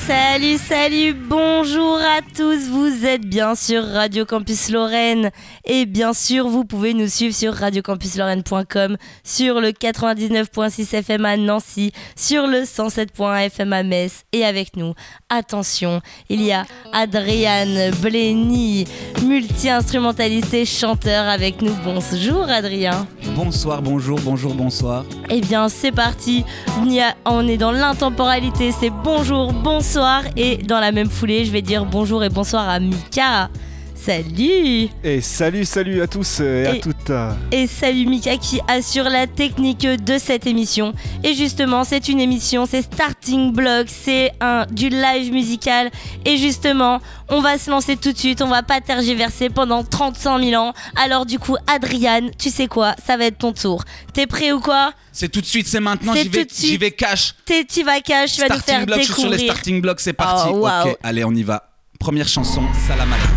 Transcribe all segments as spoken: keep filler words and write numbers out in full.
Salut, salut, bonjour à tous, vous êtes bien sur Radio Campus Lorraine et bien sûr vous pouvez nous suivre sur radio campus lorraine point com, sur le quatre-vingt-dix-neuf virgule six F M à Nancy, sur le cent sept virgule un F M à Metz et avec nous, attention, il y a Adrien Blenny, multi-instrumentaliste et chanteur avec nous. Bonjour Adrien. Bonsoir, bonjour, bonjour, bonsoir. Eh bien c'est parti, on est dans l'intemporalité, c'est bonjour, bonsoir et dans la même foulée je vais dire bonjour et bonsoir à Mika. Salut. Et salut, salut à tous et, et à toutes. Et salut Mika qui assure la technique de cette émission. Et justement c'est une émission, c'est Starting Block, c'est un, du live musical. Et justement on va se lancer tout de suite, on va pas tergiverser pendant trente-cinq mille ans. Alors du coup Adrien, tu sais quoi, ça va être ton tour. T'es prêt ou quoi? C'est tout de suite, c'est maintenant, c'est j'y, vais, j'y vais cash. T'es, t'y vas cash, tu vas nous faire block, découvrir. Je suis sur les starting blocks, c'est parti. Oh, wow. Ok, allez on y va. Première chanson, Salam Alek.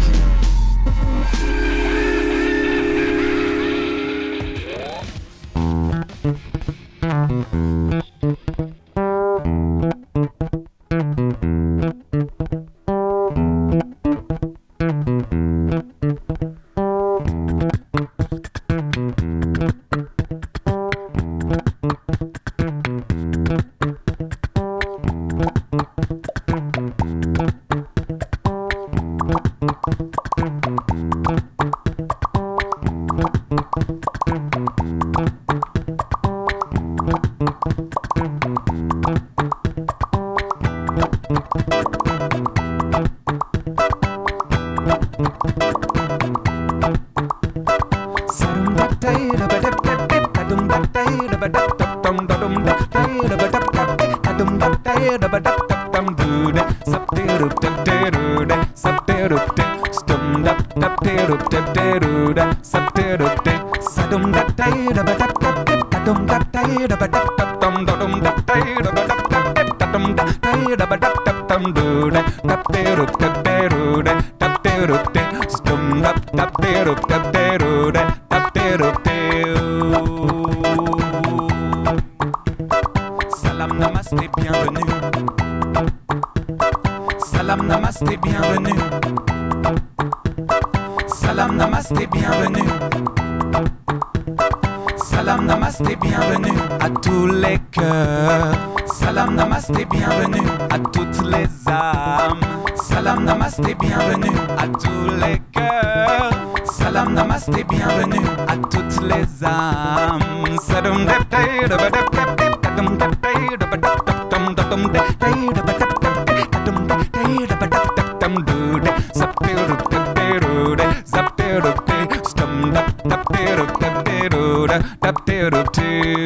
Salam namasté, bienvenue. Salam namasté, bienvenue. Salam namasté, bienvenue. Salam namasté, bienvenue à tous les cœurs. Salam namasté, bienvenue à toutes les âmes. Salam namasté, bienvenue à tous les cœurs. Salam namasté, bienvenue à toutes les âmes. Sadum dep dep dep dep dep dum dep dep dep dum dum dep dep dep dum dep dep dum do de sapteru teru de sapteru te stum dap dap teru teru da dap teru te.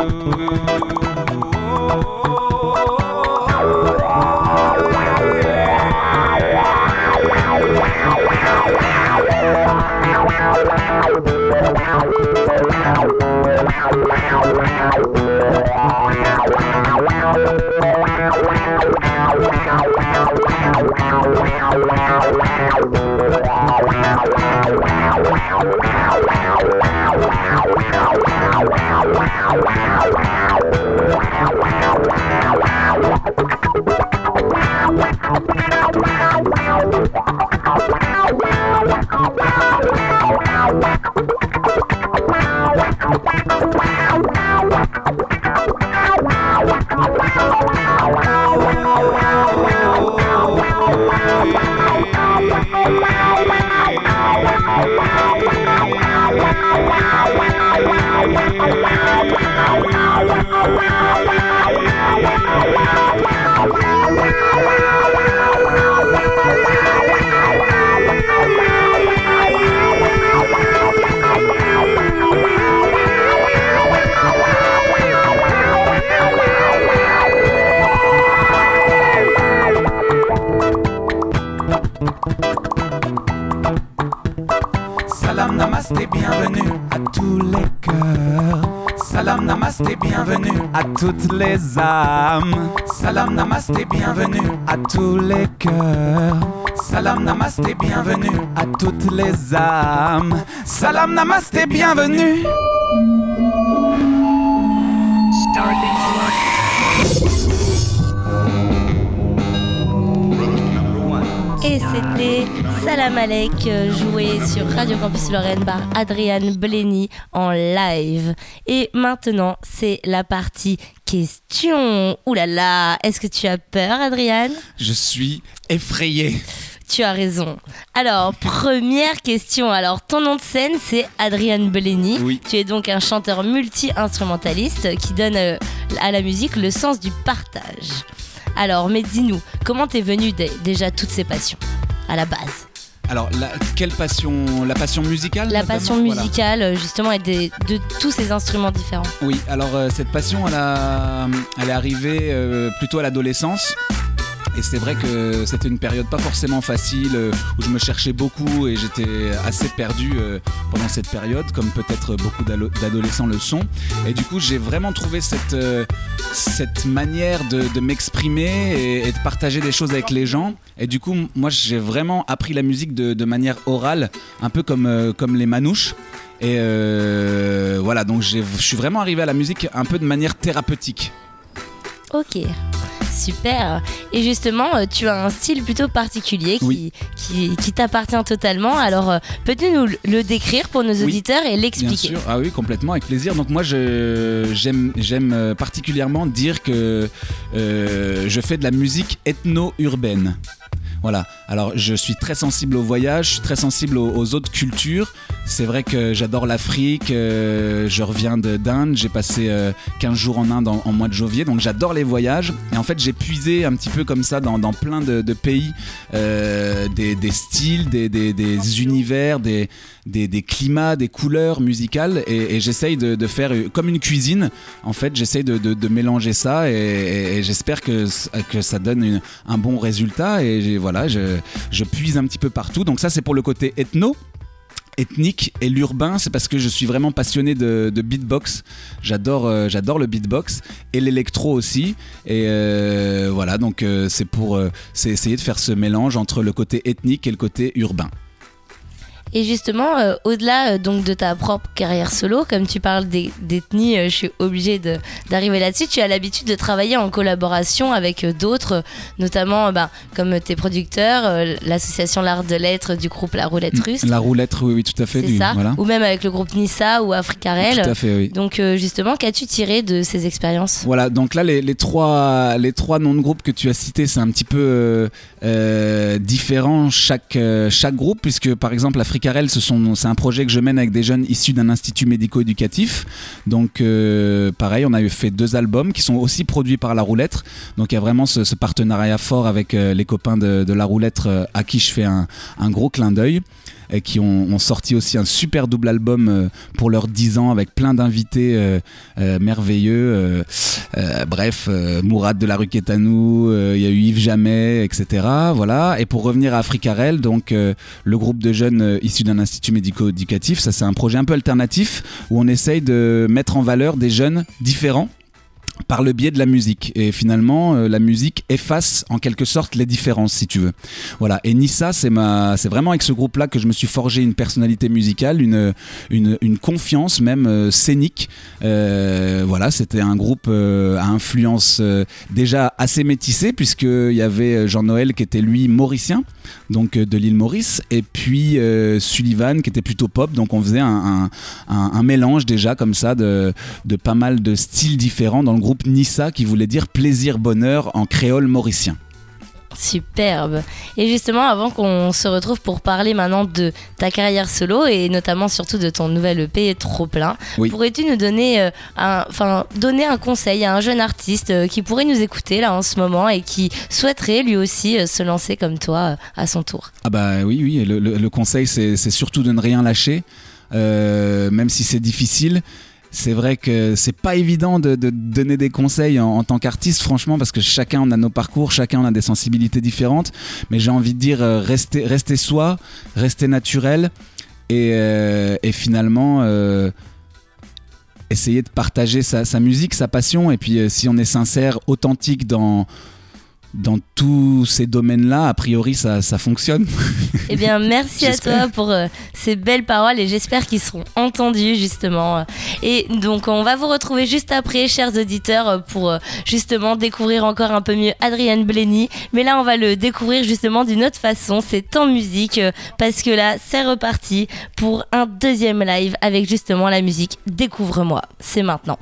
Salam namasté, bienvenue à tous les cœurs. Salam namasté, bienvenue à toutes les âmes. Salam namasté, bienvenue à tous les cœurs. Salam namasté, bienvenue à toutes les âmes. Salam namasté, bienvenue. Starting C'était Salam Alek, joué sur Radio Campus Lorraine par Adrian Blenny en live. Et maintenant, c'est la partie question. Ouh là là, est-ce que tu as peur, Adrian ? Je suis effrayé. Tu as raison. Alors, première question. Alors, ton nom de scène, c'est Adrian Blenny. Oui. Tu es donc un chanteur multi-instrumentaliste qui donne euh, à la musique le sens du partage. Alors, mais dis-nous, comment t'es venu d- déjà toutes ces passions, à la base ? Alors, la, quelle passion ? La passion musicale ? La notamment, passion musicale, voilà. Justement, et des, de tous ces instruments différents. Oui, alors euh, cette passion, elle, a, elle est arrivée euh, plutôt à l'adolescence. Et c'est vrai que c'était une période pas forcément facile, euh, où je me cherchais beaucoup et j'étais assez perdu euh, pendant cette période, comme peut-être beaucoup d'ado- d'adolescents le sont. Et du coup, j'ai vraiment trouvé cette, euh, cette manière de, de m'exprimer et, et de partager des choses avec les gens. Et du coup, moi, j'ai vraiment appris la musique de, de manière orale, un peu comme, euh, comme les manouches. Et euh, voilà, donc je suis vraiment arrivé à la musique un peu de manière thérapeutique. Ok, super. Et justement, tu as un style plutôt particulier qui, oui. qui, qui t'appartient totalement. Alors, peux-tu nous le décrire pour nos auditeurs oui, et l'expliquer ? Bien sûr, ah oui, complètement, avec plaisir. Donc moi, je, j'aime, j'aime particulièrement dire que euh, je fais de la musique ethno-urbaine. Voilà, alors je suis très sensible au voyage, je suis très sensible aux, aux autres cultures. C'est vrai que j'adore l'Afrique, euh, je reviens de, d'Inde, j'ai passé euh, quinze jours en Inde en, en mois de janvier, donc j'adore les voyages. Et en fait, j'ai puisé un petit peu comme ça dans, dans plein de, de pays, euh, des, des styles, des, des, des univers, des, des, des climats, des couleurs musicales. Et, et j'essaye de, de faire comme une cuisine. En fait, j'essaye de, de, de mélanger ça et, et, et j'espère que, que ça donne une, un bon résultat. Et j'ai, voilà, je, je puise un petit peu partout. Donc ça, c'est pour le côté ethno. Ethnique, et l'urbain, c'est parce que je suis vraiment passionné de, de beatbox. J'adore, euh, j'adore le beatbox et l'électro aussi. Et euh, voilà, donc euh, c'est pour euh, c'est essayer de faire ce mélange entre le côté ethnique et le côté urbain. Et justement, euh, au-delà euh, donc de ta propre carrière solo, comme tu parles d'ethnie, euh, je suis obligée de, d'arriver là-dessus. Tu as l'habitude de travailler en collaboration avec euh, d'autres, euh, notamment euh, bah, comme tes producteurs, euh, l'association L'Art de Lettres du groupe La Roulette Russe. La Roulette, oui, oui, tout à fait. C'est du, ça. Voilà. Ou même avec le groupe Nissa ou Africarel. Tout à fait, oui. Donc euh, justement, qu'as-tu tiré de ces expériences ? Voilà, donc là, les, les, trois, les trois noms de groupes que tu as cités, c'est un petit peu euh, euh, différent chaque, euh, chaque groupe, puisque par exemple, Africarel, ce sont, c'est un projet que je mène avec des jeunes issus d'un institut médico-éducatif. Donc euh, pareil, on a fait deux albums qui sont aussi produits par La Roulette. Donc il y a vraiment ce, ce partenariat fort avec euh, les copains de, de La Roulette euh, à qui je fais un, un gros clin d'œil. Et qui ont, ont sorti aussi un super double album euh, pour leurs dix ans avec plein d'invités euh, euh, merveilleux. Euh, euh, bref, euh, Mourad de la rue Quétanou, il euh, y a eu Yves Jamais, et cetera. Voilà. Et pour revenir à Africarel, donc euh, le groupe de jeunes euh, issus d'un institut médico-éducatif, ça c'est un projet un peu alternatif où on essaye de mettre en valeur des jeunes différents par le biais de la musique. Et finalement, euh, la musique efface en quelque sorte les différences, si tu veux. Voilà. Et Nissa, c'est, ma... c'est vraiment avec ce groupe-là que je me suis forgé une personnalité musicale, une, une, une confiance même euh, scénique. Euh, voilà, c'était un groupe euh, à influence euh, déjà assez métissée, puisqu'il y avait Jean-Noël qui était lui mauricien, donc euh, de l'île Maurice, et puis euh, Sullivan qui était plutôt pop, donc on faisait un, un, un, un mélange déjà comme ça de, de pas mal de styles différents dans le groupe Nissa, qui voulait dire plaisir bonheur en créole mauricien. Superbe. Et justement, avant qu'on se retrouve pour parler maintenant de ta carrière solo et notamment surtout de ton nouvel E P Trop Plein, oui. pourrais-tu nous donner, euh, un, enfin, donner un conseil à un jeune artiste euh, qui pourrait nous écouter là en ce moment et qui souhaiterait lui aussi euh, se lancer comme toi euh, à son tour? Ah bah oui, oui. Le, le, le conseil, c'est, c'est surtout de ne rien lâcher, euh, même si c'est difficile. C'est vrai que c'est pas évident de, de donner des conseils en, en tant qu'artiste, franchement, parce que chacun on a nos parcours, chacun on a des sensibilités différentes. Mais j'ai envie de dire, euh, rester, rester soi, rester naturel et, euh, et finalement euh, essayer de partager sa, sa musique, sa passion. Et puis euh, si on est sincère, authentique dans dans tous ces domaines-là, a priori, ça, ça fonctionne. Eh bien, merci à toi pour euh, ces belles paroles et j'espère qu'ils seront entendus justement. Et donc, on va vous retrouver juste après, chers auditeurs, pour euh, justement découvrir encore un peu mieux Adrien Blenny. Mais là, on va le découvrir justement d'une autre façon, c'est en musique, euh, parce que là, c'est reparti pour un deuxième live avec justement la musique Découvre-moi. C'est maintenant.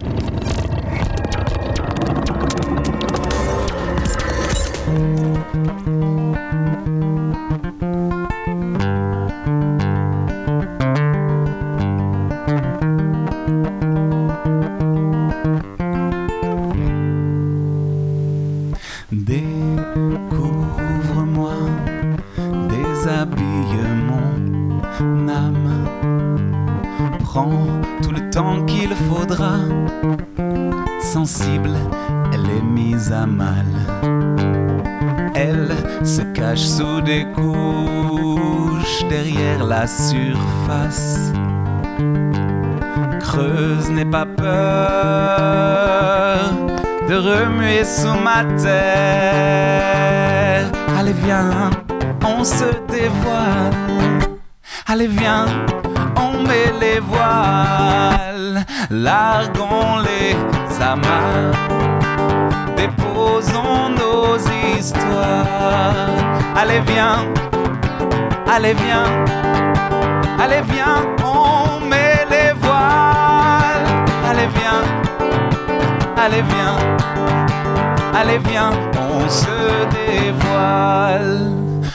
Découvre-moi, déshabille mon âme, prends tout le temps qu'il faudra, sensible, elle est mise à mal. Elle se cache sous des couches, derrière la surface. Creuse, n'aie pas peur de remuer sous ma terre. Allez viens, on se dévoile. Allez viens, on met les voiles. Larguons les amarres, déposons nos histoires. Allez viens, allez viens, allez viens, on met les voiles. Allez viens, allez viens, allez viens, on se dévoile.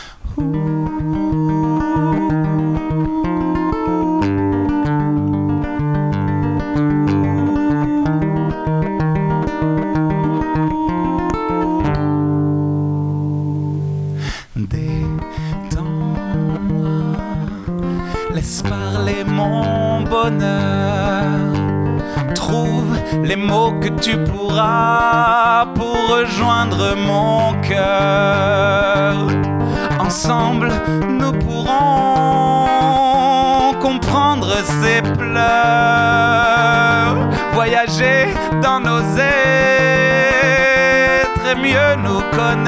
Détends-moi, laisse parler mon bonheur. Trouve les mots que tu pourras pour rejoindre mon cœur. Ensemble, nous pourrons comprendre ses pleurs, voyager dans nos êtres et mieux nous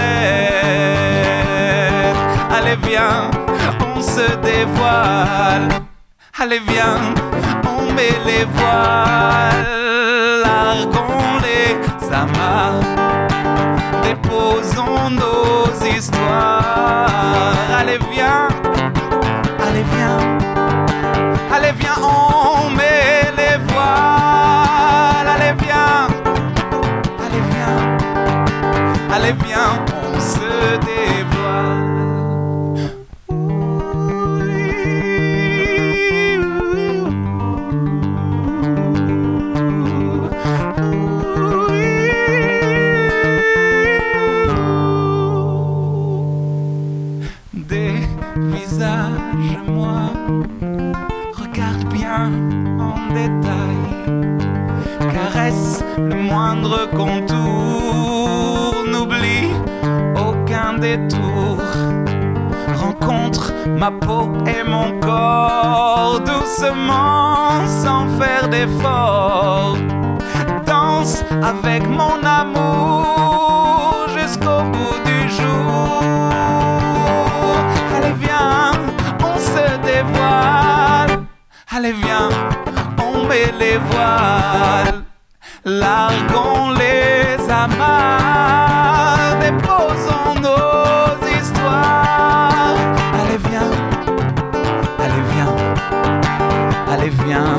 connaître. Allez viens, on se dévoile. Allez viens, on met les voiles. Larguons les amarres, déposons nos histoires. Allez viens, allez viens, allez viens, on met les voiles. Allez viens, allez viens, allez viens, on se dévoile. Dévisage-moi, regarde bien en détail, caresse le moindre contour, n'oublie aucun détour. Rencontre ma peau et mon corps doucement sans faire d'effort. Danse avec mon amour jusqu'au bout du jour. Allez viens, on se dévoile. Allez viens, on met les voiles. Larguons les amarres, déposons nos histoires. Allez viens, allez viens, allez viens.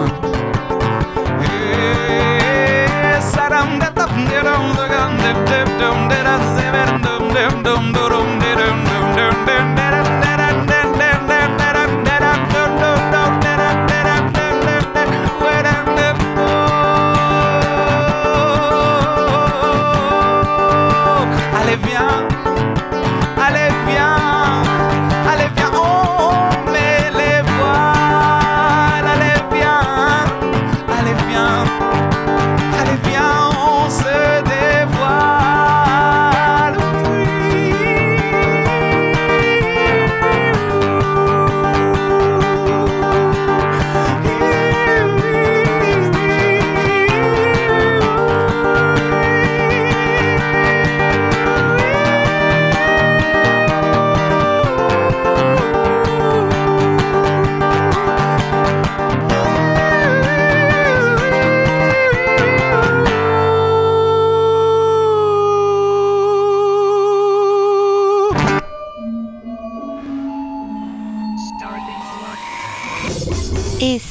Allez viens, allez viens, allez viens, on met les voiles. Allez viens, allez viens, allez viens, on se dévoile.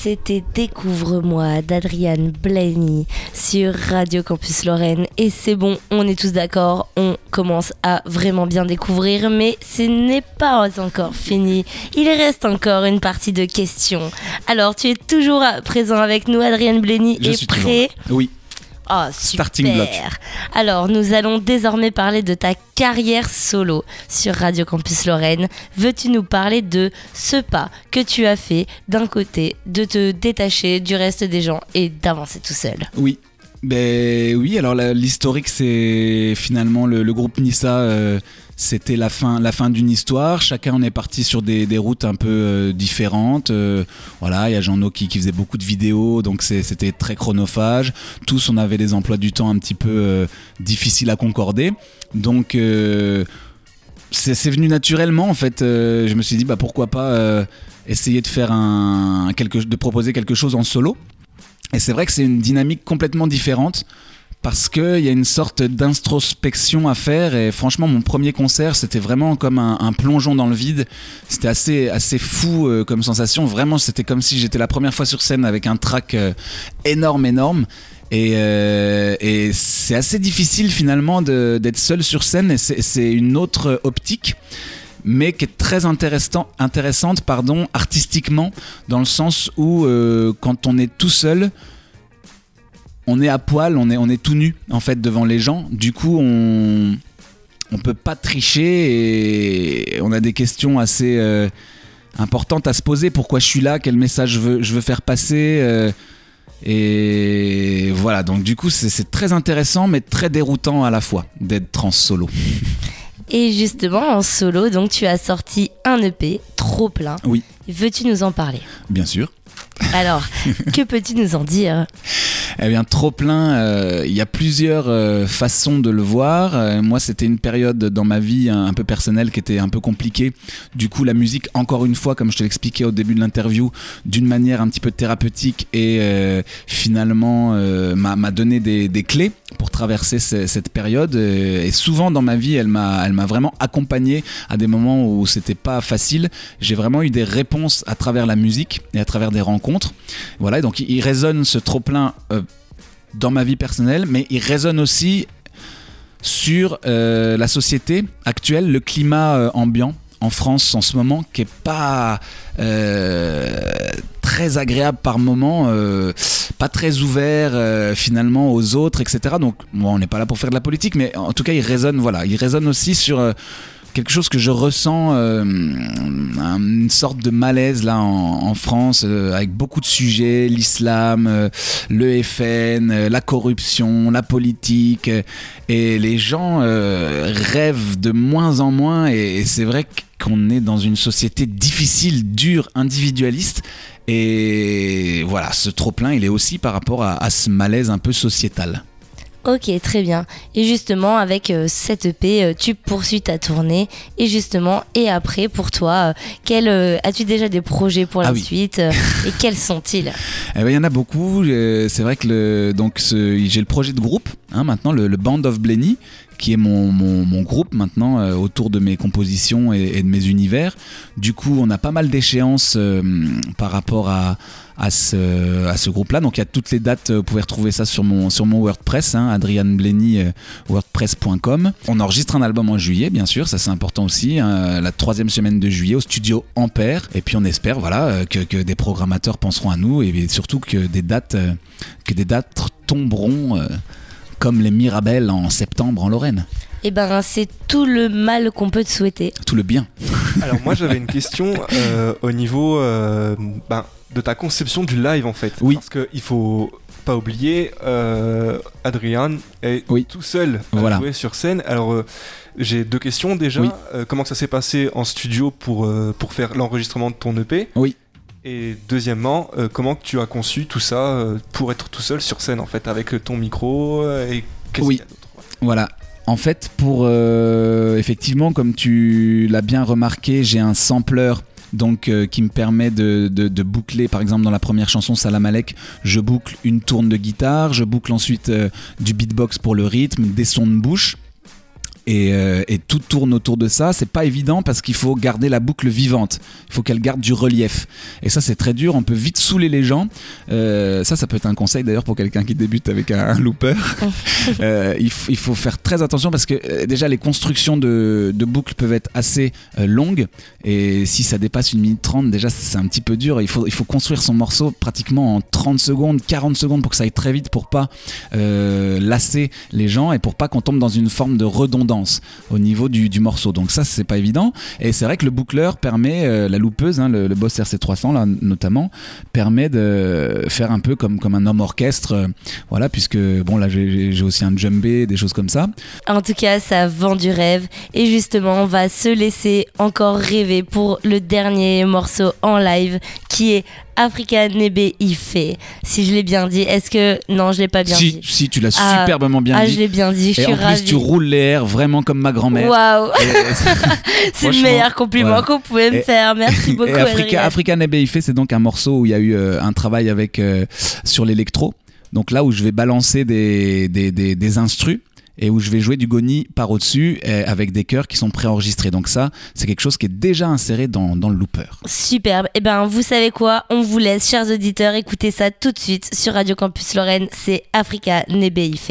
c'était Découvre-moi d'Adrian Blaney sur Radio Campus Lorraine. Et c'est bon, on est tous d'accord, on commence à vraiment bien découvrir, mais ce n'est pas encore fini. Il reste encore une partie de questions. Alors, tu es toujours présent avec nous, Adrian Blaney, Je est suis prêt ? toujours. Oui. Oh, super. Starting block. Alors, nous allons désormais parler de ta carrière solo sur Radio Campus Lorraine. Veux-tu nous parler de ce pas que tu as fait d'un côté, de te détacher du reste des gens et d'avancer tout seul ? Oui. Ben oui, alors la, l'historique, c'est finalement le, le groupe Nissa, euh, c'était la fin, la fin d'une histoire. Chacun on est parti sur des, des routes un peu euh, différentes. Euh, voilà, il y a Jean-No qui, qui faisait beaucoup de vidéos, donc c'est, c'était très chronophage. Tous on avait des emplois du temps un petit peu euh, difficiles à concorder. Donc euh, c'est, c'est venu naturellement en fait. Euh, je me suis dit bah pourquoi pas euh, essayer de faire un quelque, de proposer quelque chose en solo. Et c'est vrai que c'est une dynamique complètement différente parce qu'il y a une sorte d'introspection à faire et franchement mon premier concert c'était vraiment comme un, un plongeon dans le vide. C'était assez, assez fou euh, comme sensation, vraiment c'était comme si j'étais la première fois sur scène avec un track euh, énorme énorme et, euh, et c'est assez difficile finalement de, d'être seul sur scène et c'est, c'est une autre optique, mais qui est très intéressant, intéressante pardon, artistiquement, dans le sens où euh, quand on est tout seul, on est à poil, on est, on est tout nu en fait devant les gens. Du coup, on on peut pas tricher et on a des questions assez euh, importantes à se poser. Pourquoi je suis là ? Quel message je veux, je veux faire passer euh, Et voilà, donc du coup, c'est, c'est très intéressant, mais très déroutant à la fois d'être en solo. Et justement, en solo, donc tu as sorti un E P, Trop plein. Oui. Veux-tu nous en parler ? Bien sûr. Alors, que peux-tu nous en dire ? Eh bien, trop plein, euh, il y a plusieurs euh, façons de le voir. Euh, moi, c'était une période dans ma vie un, un peu personnelle qui était un peu compliquée. Du coup, la musique, encore une fois, comme je te l'expliquais au début de l'interview, d'une manière un petit peu thérapeutique et euh, finalement euh, m'a, m'a donné des, des clés pour traverser ce, cette période. Et souvent dans ma vie, elle m'a, elle m'a vraiment accompagné à des moments où c'était pas facile. J'ai vraiment eu des réponses à travers la musique et à travers des rencontres. Voilà, donc il, il résonne ce trop-plein euh, dans ma vie personnelle, mais il résonne aussi sur euh, la société actuelle, le climat euh, ambiant en France en ce moment, qui est pas euh, très agréable par moments, euh, pas très ouvert euh, finalement aux autres, et cetera. Donc bon, on n'est pas là pour faire de la politique, mais en tout cas il résonne, voilà, il résonne aussi sur euh, quelque chose que je ressens, euh, une sorte de malaise là en, en France, euh, avec beaucoup de sujets, l'islam, euh, le F N, euh, la corruption, la politique, euh, et les gens euh, rêvent de moins en moins, et, et c'est vrai qu'on est dans une société difficile, dure, individualiste, et voilà, ce trop-plein, il est aussi par rapport à, à ce malaise un peu sociétal. Ok, très bien. Et justement, avec euh, cette E P, euh, tu poursuis ta tournée. Et justement, et après, pour toi, euh, quel, euh, as-tu déjà des projets pour la ah oui. suite euh, et quels sont-ils ? Eh ben, il y en a beaucoup. Euh, c'est vrai que le, donc, ce, j'ai le projet de groupe, hein, maintenant, le, le Band of Blaney, qui est mon, mon, mon groupe maintenant euh, autour de mes compositions et, et de mes univers. Du coup, on a pas mal d'échéances euh, par rapport à, à, ce, à ce groupe-là. Donc, il y a toutes les dates, vous pouvez retrouver ça sur mon, sur mon WordPress, hein, adrian blaney euh, wordpress point com. On enregistre un album en juillet, bien sûr, ça c'est important aussi, hein, la troisième semaine de juillet au studio Ampère. Et puis, on espère voilà, que, que des programmateurs penseront à nous et surtout que des dates, euh, que des dates tomberont euh, comme les Mirabelles en septembre en Lorraine. Eh ben, c'est tout le mal qu'on peut te souhaiter. Tout le bien. Alors moi j'avais une question euh, au niveau euh, ben, de ta conception du live en fait. Oui. Parce qu'il faut pas oublier, euh, Adrian est oui. tout seul à voilà. jouer sur scène. Alors euh, j'ai deux questions déjà. Oui. Euh, comment ça s'est passé en studio pour, euh, pour faire l'enregistrement de ton E P ? Oui. Et deuxièmement, euh, comment tu as conçu tout ça euh, pour être tout seul sur scène en fait, avec ton micro euh, et qu'est-ce oui. qu'il y a d'autre ? Voilà. En fait, pour euh, effectivement, comme tu l'as bien remarqué, j'ai un sampler donc euh, qui me permet de, de, de boucler, par exemple dans la première chanson Salam Alek, je boucle une tourne de guitare, je boucle ensuite euh, du beatbox pour le rythme, des sons de bouche. et, euh, et tout tourne autour de ça. C'est pas évident parce qu'il faut garder la boucle vivante. Il faut qu'elle garde du relief. Et ça, c'est très dur. On peut vite saouler les gens. Euh, ça, ça peut être un conseil d'ailleurs pour quelqu'un qui débute avec un, un looper. euh, il, f- il faut faire très attention parce que euh, déjà, les constructions de, de boucles peuvent être assez euh, longues. Et si ça dépasse une minute trente, déjà, c'est un petit peu dur. Il faut, il faut construire son morceau pratiquement en trente secondes, quarante secondes pour que ça aille très vite, pour pas euh, lasser les gens et pour pas qu'on tombe dans une forme de redondance au niveau du, du morceau. Donc ça, c'est pas évident. Et c'est vrai que le boucleur permet, euh, la loupeuse, hein, le, le Boss R C trois cents là, notamment, permet de faire un peu comme, comme un homme orchestre, euh, voilà, puisque bon là j'ai, j'ai aussi un djembé, des choses comme ça. En tout cas, ça vend du rêve. Et justement, on va se laisser encore rêver pour le dernier morceau en live qui est Africa Nebe Ife. Si je l'ai bien dit, est-ce que... Non, je l'ai pas bien si, dit. Si, tu l'as ah, superbement bien ah, dit. Ah, je l'ai bien dit, je et suis en plus, ravie. tu roules les airs vraiment comme ma grand-mère. Waouh. C'est le meilleur compliment voilà. qu'on pouvait me et, faire. Merci beaucoup. Et Africa, Africa Nebe Ife, c'est donc un morceau où il y a eu euh, un travail avec, euh, sur l'électro. Donc là où je vais balancer des, des, des, des instrus et où je vais jouer du goni par au-dessus avec des chœurs qui sont préenregistrés. Donc ça, c'est quelque chose qui est déjà inséré dans, dans le looper. Superbe. Et ben, vous savez quoi ? On vous laisse, chers auditeurs, écouter ça tout de suite sur Radio Campus Lorraine. C'est Africa Nebe Ife.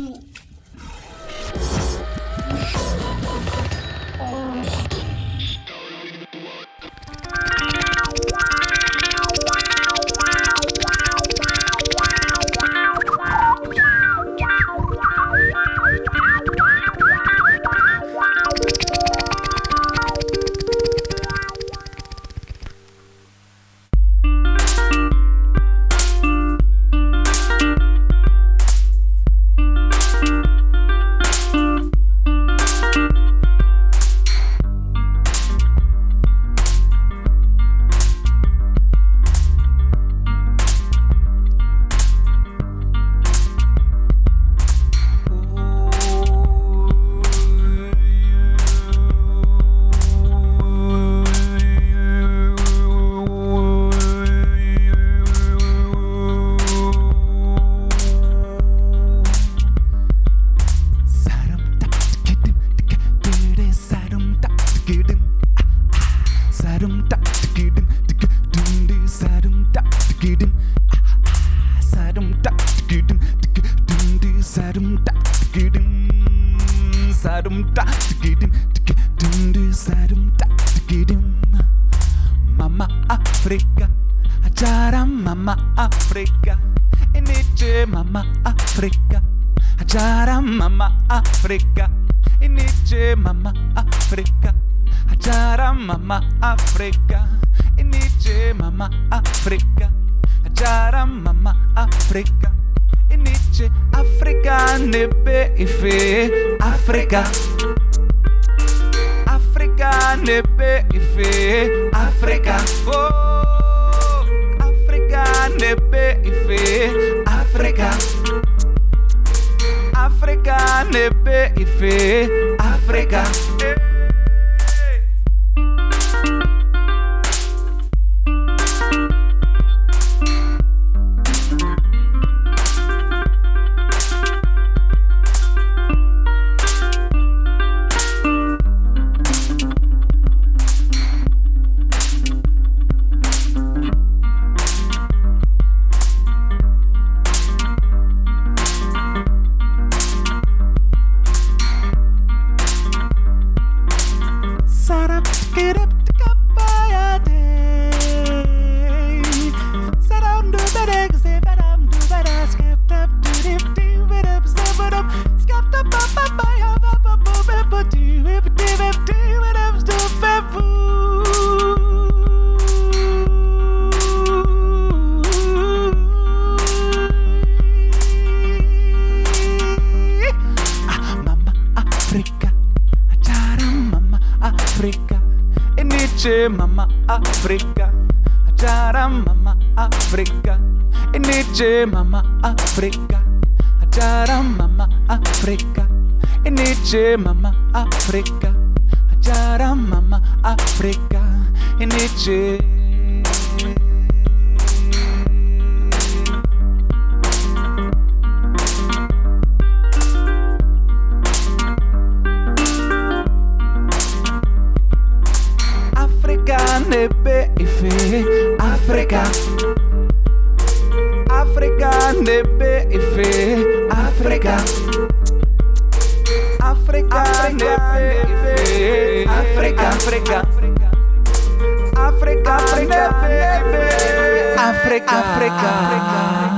Mama Africa, Ajara Mama Africa, Iniche Mama Africa, Ajara Mama Africa, Iniche Mama Africa, Ajara Mama Africa, Iniche Mama Africa, Ajara Mama Africa, Iniche Africa Nebe Ife, Africa. Africa Nebe Ife, Africa. Oh, Africa Nebe Ife, Africa. Africa Nebe Ife, Africa. Hey. Mama Africa, Ajara Mama Africa, Iniche Mama Africa, Ajara Mama Africa, Iniche Mama Africa, Ajara Mama Africa, Iniche. nebe ife Africa Africa nebe ife Africa Africa nebe ife Africa Africa Africa nebe Africa Africa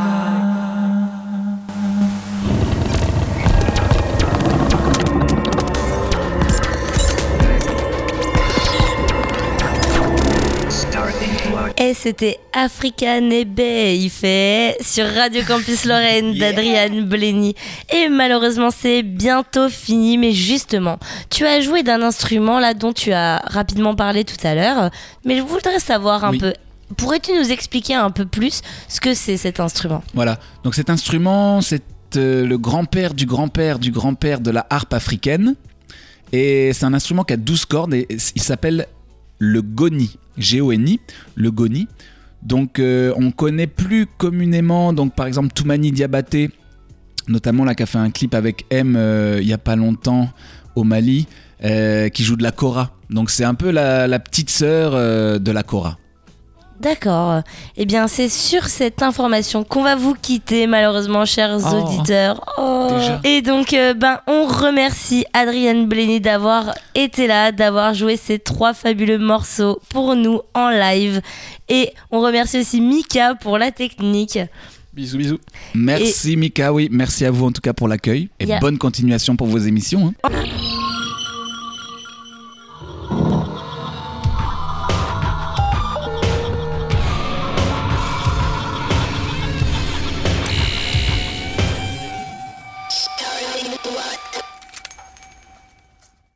Et c'était Africa Nebe, il fait sur Radio Campus Lorraine d'Adrian Blenny. Et malheureusement, c'est bientôt fini, mais justement, tu as joué d'un instrument là dont tu as rapidement parlé tout à l'heure, mais je voudrais savoir un oui. peu. Pourrais-tu nous expliquer un peu plus ce que c'est cet instrument ? Voilà, donc cet instrument, c'est euh, le grand-père du grand-père du grand-père de la harpe africaine. Et c'est un instrument qui a douze cordes et il s'appelle le goni, G O N I, le goni. Donc euh, on connaît plus communément, donc par exemple Toumani Diabaté, notamment là qui a fait un clip avec M euh, il y a pas longtemps au Mali, euh, qui joue de la kora. Donc c'est un peu la, la petite sœur euh, de la kora. D'accord. Eh bien, c'est sur cette information qu'on va vous quitter, malheureusement, chers Oh. auditeurs. Oh. Déjà. Et donc, euh, ben, on remercie Adrian Blenny d'avoir été là, d'avoir joué ces trois fabuleux morceaux pour nous en live. Et on remercie aussi Mika pour la technique. Bisous, bisous. Merci et... Mika, oui, merci à vous en tout cas pour l'accueil. Et Yeah. bonne continuation pour vos émissions. Hein.